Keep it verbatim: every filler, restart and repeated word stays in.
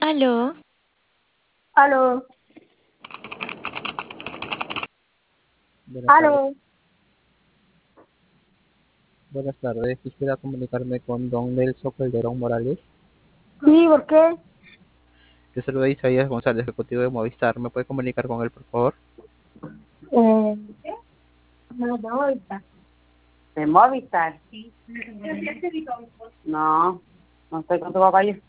Aló, Aló, Buenas tardes. aló. Buenas tardes. Quisiera comunicarme con don Nelson Calderón Morales. Sí, ¿por qué? Te saluda Isaías González, ejecutivo de Movistar. ¿Me puede comunicar con él, por favor? Eh, no, de Movistar. ¿De Movistar? No, no estoy con tu papá yo.